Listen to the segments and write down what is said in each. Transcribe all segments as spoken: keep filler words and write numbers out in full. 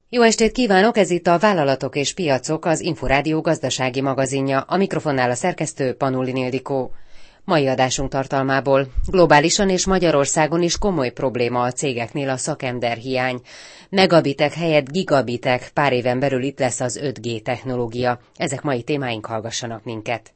Jó estét kívánok, ez itt a Vállalatok és Piacok, az Inforádió gazdasági magazinja, a mikrofonnál a szerkesztő Panulin Ildikó. Mai adásunk tartalmából: globálisan és Magyarországon is komoly probléma a cégeknél a szakemberhiány. Megabitek helyett gigabitek, pár éven belül itt lesz az öt G technológia. Ezek mai témáink, hallgassanak minket.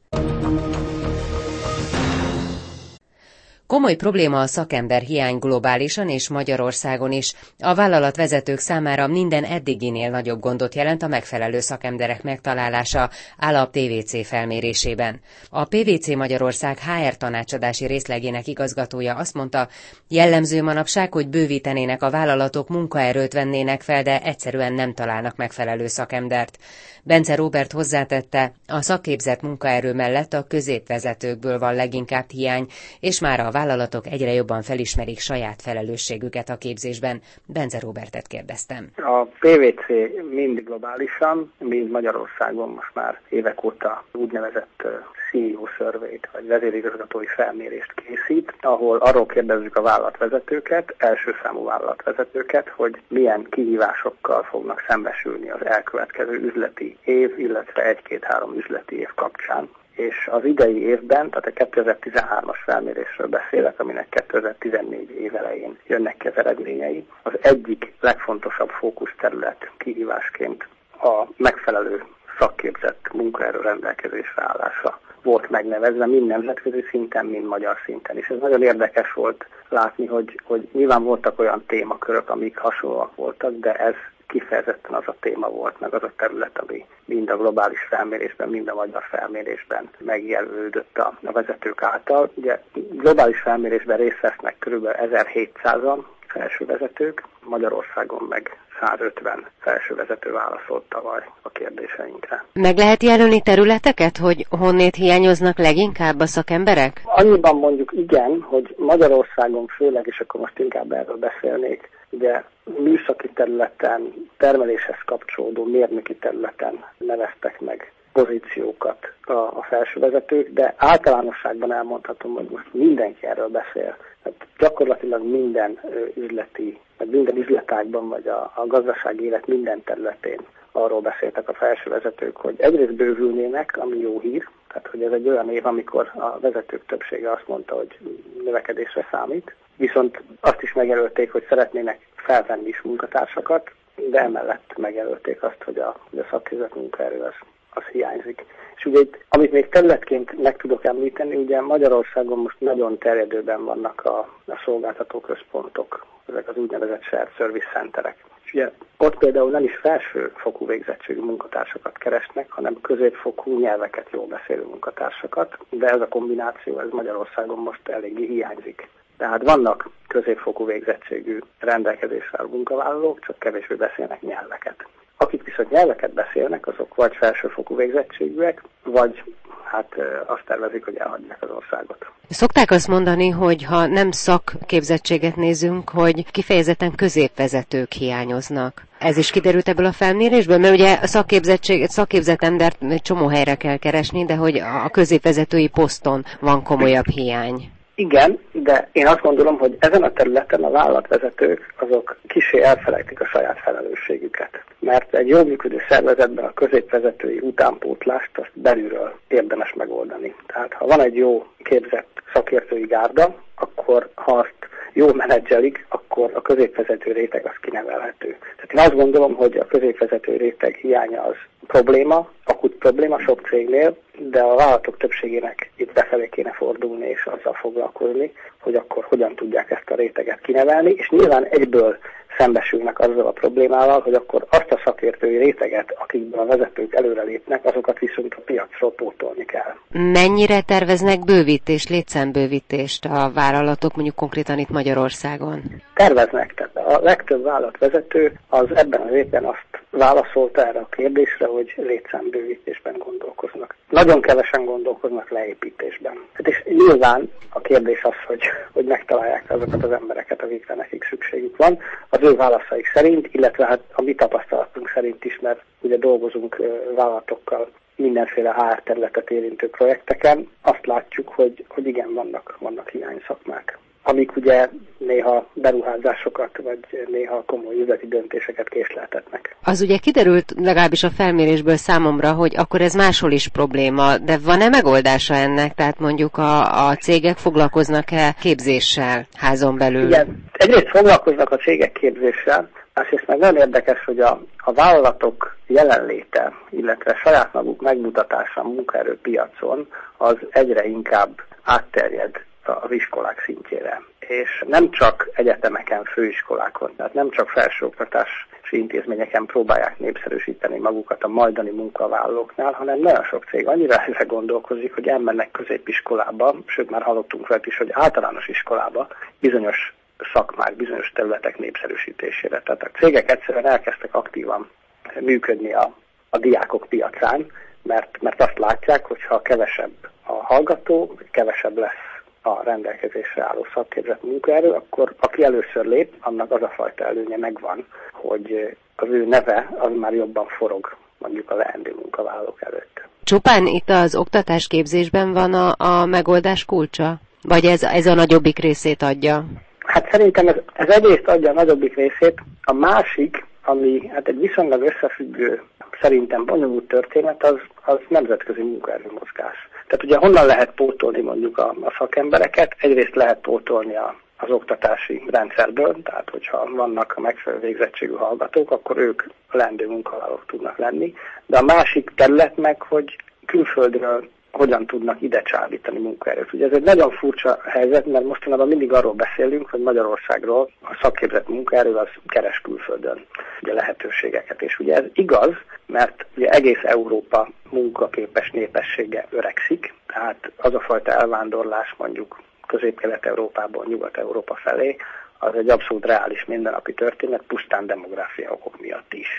Komoly probléma a szakemberhiány globálisan és Magyarországon is. A vállalatvezetők számára minden eddiginél nagyobb gondot jelent a megfelelő szakemberek megtalálása, áll a pé vé cé felmérésében. A pé vé cé Magyarország há er tanácsadási részlegének igazgatója azt mondta, jellemző manapság, hogy bővítenének a vállalatok, munkaerőt vennének fel, de egyszerűen nem találnak megfelelő szakembert. Bence Róbert hozzátette, a szakképzett munkaerő mellett a középvezetőkből van leginkább hiány, és már a vállalatok egyre jobban felismerik saját felelősségüket a képzésben. Bence Róbertet kérdeztem. A pé vé cé mind globálisan, mind Magyarországon most már évek óta úgynevezett cé e o survey-t, vagy vezérigazgatói felmérést készít, ahol arról kérdezzük a vállalatvezetőket, első számú vállalatvezetőket, hogy milyen kihívásokkal fognak szembesülni az elkövetkező üzleti év, illetve egy-két-három üzleti év kapcsán. És az idei évben, tehát a kétezer-tizenhármas felmérésről beszélek, aminek kétezer-tizennégy év elején jönnek ki az eredményei, az egyik legfontosabb fókuszterület kihívásként a megfelelő szakképzett munkaerő rendelkezésre állása volt megnevezve, mind nemzetközi szinten, mind magyar szinten. És ez nagyon érdekes volt látni, hogy, hogy nyilván voltak olyan témakörök, amik hasonlóak voltak, de ez kifejezetten az a téma volt, meg az a terület, ami mind a globális felmérésben, mind a magyar felmérésben megjelölődött a, a vezetők által. Ugye globális felmérésben részt vesznek kb. ezerhétszázan felsővezetők, Magyarországon meg százötven felsővezető válaszolt tavaly a kérdéseinkre. Meg lehet jelölni területeket, hogy honnét hiányoznak leginkább a szakemberek? Annyiban mondjuk igen, hogy Magyarországon főleg, és akkor most inkább erről beszélnék, ugye műszaki területen, termeléshez kapcsolódó mérnöki területen neveztek meg pozíciókat a, a felsővezetők, de általánosságban elmondhatom, hogy most mindenki erről beszél. Hát gyakorlatilag minden üzleti, vagy minden üzletágban, vagy a, a gazdasági élet minden területén arról beszéltek a felsővezetők, hogy egyrészt bővülnének, ami jó hír, tehát hogy ez egy olyan év, amikor a vezetők többsége azt mondta, hogy növekedésre számít, viszont azt is megjelölték, hogy szeretnének felvenni is munkatársakat, de emellett megjelölték azt, hogy a, hogy a szakképzett munkaerő az, az hiányzik. És ugye itt, amit még területként meg tudok említeni, ugye Magyarországon most nagyon terjedőben vannak a, a szolgáltatóközpontok, ezek az úgynevezett shared service centerek. És ugye ott például nem is felsőfokú végzettségű munkatársakat keresnek, hanem középfokú nyelveket jól beszélő munkatársakat, de ez a kombináció ez Magyarországon most eléggé hiányzik. Tehát vannak középfokú végzettségű rendelkezésre álló munkavállalók, csak kevésbé beszélnek nyelveket. Akik viszont nyelveket beszélnek, azok vagy felsőfokú végzettségűek, vagy hát azt tervezik, hogy elhagyják az országot. Szokták azt mondani, hogy ha nem szakképzettséget nézünk, hogy kifejezetten középvezetők hiányoznak. Ez is kiderült ebből a felmérésből? Mert ugye a szakképzettség, szakképzett embert egy csomó helyre kell keresni, de hogy a középvezetői poszton van komolyabb hiány. Igen, de én azt gondolom, hogy ezen a területen a vállalatvezetők azok kissé elfelejtik a saját felelősségüket. Mert egy jól működő szervezetben a középvezetői utánpótlást azt belülről érdemes megoldani. Tehát ha van egy jó képzett szakértői gárda, akkor ha azt jó menedzselik, akkor a középvezető réteg az kinevelhető. Tehát én azt gondolom, hogy a középvezető réteg hiánya az probléma, akut probléma sok cégnél, de a vállalatok többségének itt befelé kéne fordulni és azzal foglalkozni, hogy akkor hogyan tudják ezt a réteget kinevelni, és nyilván egyből szembesülnek azzal a problémával, hogy akkor azt a szakértői réteget, akikből a vezetők előrelépnek, azokat viszont a piacról pótolni kell. Mennyire terveznek bővítést, létszámbővítést a vállalatok, mondjuk konkrétan itt Magyarországon? Terveznek, tehát a legtöbb vállalatvezető az ebben az évben azt válaszolta erre a kérdésre, hogy létszámbővítésben gondolkoznak. Nagyon kevesen gondolkoznak leépítésben. Hát és nyilván a kérdés az, hogy, hogy megtalálják azokat az embereket, akikre nekik szükségük van. Az ő válaszaik szerint, illetve hát a mi tapasztalatunk szerint is, mert ugye dolgozunk vállalatokkal mindenféle há er területet érintő projekteken, azt látjuk, hogy, hogy igen, vannak, vannak hiányszakmák, amik ugye néha beruházásokat, vagy néha komoly üzleti döntéseket késleltetnek. Az ugye kiderült legalábbis a felmérésből számomra, hogy akkor ez máshol is probléma, de van-e megoldása ennek? Tehát mondjuk a, a cégek foglalkoznak-e képzéssel házon belül? Igen, egyrészt foglalkoznak a cégek képzéssel, másrészt meg nagyon érdekes, hogy a, a vállalatok jelenléte, illetve saját maguk megmutatása a munkaerőpiacon az egyre inkább átterjed az iskolák szintjére. És nem csak egyetemeken, főiskolákon, tehát nem csak felsőoktatási intézményeken próbálják népszerűsíteni magukat a majdani munkavállalóknál, hanem nagyon sok cég annyira ezzel gondolkozik, hogy elmennek középiskolába, sőt már hallottunk fel is, hogy általános iskolába bizonyos szakmák, bizonyos területek népszerűsítésére. Tehát a cégek egyszerűen elkezdtek aktívan működni a, a diákok piacán, mert, mert azt látják, hogy ha kevesebb a hallgató, kevesebb lesz a rendelkezésre álló szakképzett munkaerő, akkor aki először lép, annak az a fajta előnye megvan, hogy az ő neve az már jobban forog mondjuk a leendő munkavállalók előtt. Csupán itt az oktatás képzésben van a, a megoldás kulcsa? Vagy ez, ez a nagyobbik részét adja? Hát szerintem ez, ez egyrészt adja a nagyobbik részét, a másik, ami hát egy viszonylag összefüggő, szerintem bonyolult történet, az, az nemzetközi munkaerőmozgás. Tehát ugye honnan lehet pótolni mondjuk a, a szakembereket? Egyrészt lehet pótolni a, az oktatási rendszerből, tehát hogyha vannak a megfelelő végzettségű hallgatók, akkor ők leendő munkavállalók tudnak lenni. De a másik terület meg, hogy külföldről hogyan tudnak ide csábítani munkaerőt. Ugye ez egy nagyon furcsa helyzet, mert mostanában mindig arról beszélünk, hogy Magyarországról a szakképzett munkaerő az keres külföldön ugye lehetőségeket. És ugye ez igaz, mert ugye egész Európa munkaképes népessége öregszik, tehát az a fajta elvándorlás mondjuk Közép-Kelet-Európából Nyugat-Európa felé, az egy abszolút reális mindennapi történet, pusztán demográfia okok miatt is.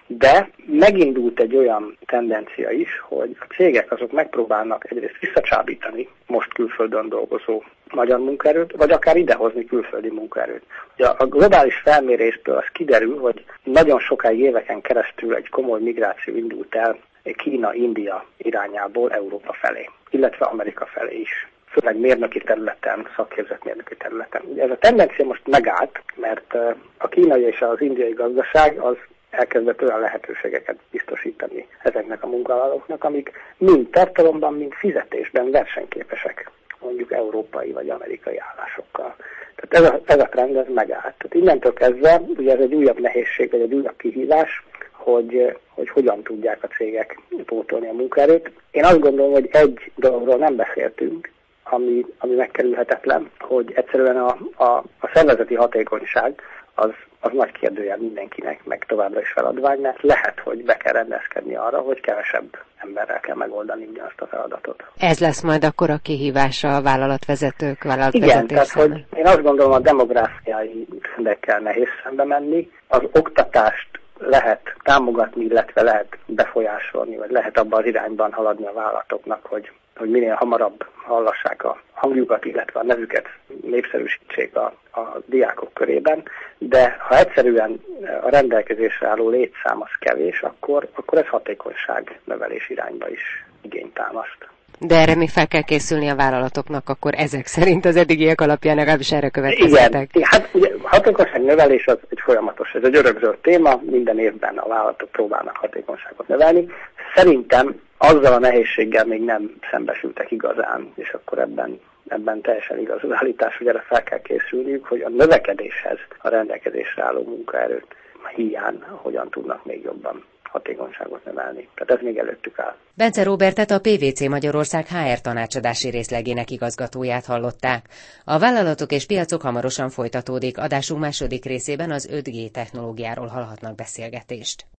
De megindult egy olyan tendencia is, hogy a cégek azok megpróbálnak egyrészt visszacsábítani most külföldön dolgozó magyar munkaerőt, vagy akár idehozni külföldi munkaerőt. Ugye a globális felmérésből az kiderül, hogy nagyon sokáig éveken keresztül egy komoly migráció indult el Kína, India irányából Európa felé, illetve Amerika felé is. Főleg mérnöki területen, szakképzett mérnöki területen. Ugye ez a tendencia most megállt, mert a kínai és az indiai gazdaság az elkezdett olyan lehetőségeket biztosítani ezeknek a munkavállalóknak, amik mind tartalomban, mind fizetésben versenyképesek, mondjuk európai vagy amerikai állásokkal. Tehát ez a, ez a trend ez megállt. Tehát innentől kezdve, ugye ez egy újabb nehézség, vagy egy újabb kihívás, hogy, hogy hogyan tudják a cégek pótolni a munkaerőt. Én azt gondolom, hogy egy dologról nem beszéltünk, ami, ami megkerülhetetlen, hogy egyszerűen a, a, a szervezeti hatékonyság az, az nagy kérdőjel mindenkinek, meg továbbra is feladvány, mert lehet, hogy be kell rendezkedni arra, hogy kevesebb emberrel kell megoldani ugyanazt a feladatot. Ez lesz majd akkor a kihívása a vállalatvezetők, vállalatvezetés Igen, tehát hogy én azt gondolom, a demográfiai trendekkel nehéz szembe menni. Az oktatást lehet támogatni, illetve lehet befolyásolni, vagy lehet abban az irányban haladni a vállalatoknak, hogy hogy minél hamarabb hallassák a hangjukat, illetve a nevüket népszerűsítsék a, a diákok körében, de ha egyszerűen a rendelkezésre álló létszám az kevés, akkor, akkor ez hatékonyság növelés irányba is igényt támaszt. De erre még fel kell készülni a vállalatoknak, akkor ezek szerint az eddigiek alapján legalábbis erre következtetek. Igen, hát ugye hatékonyság növelés az egy folyamatos, ez egy örökzöld téma, minden évben a vállalatok próbálnak hatékonyságot növelni. Szerintem azzal a nehézséggel még nem szembesültek igazán, és akkor ebben, ebben teljesen igaz az állítás, hogy erre fel kell készülniük, hogy a növekedéshez a rendelkezésre álló munkaerőt hiány hogyan tudnak még jobban hatékonyságot növelni. Tehát ez még előttük áll. Bence Róbertet, a pé vé cé Magyarország há er tanácsadási részlegének igazgatóját hallották. A vállalatok és piacok hamarosan folytatódik, adásunk második részében az öt G technológiáról hallhatnak beszélgetést.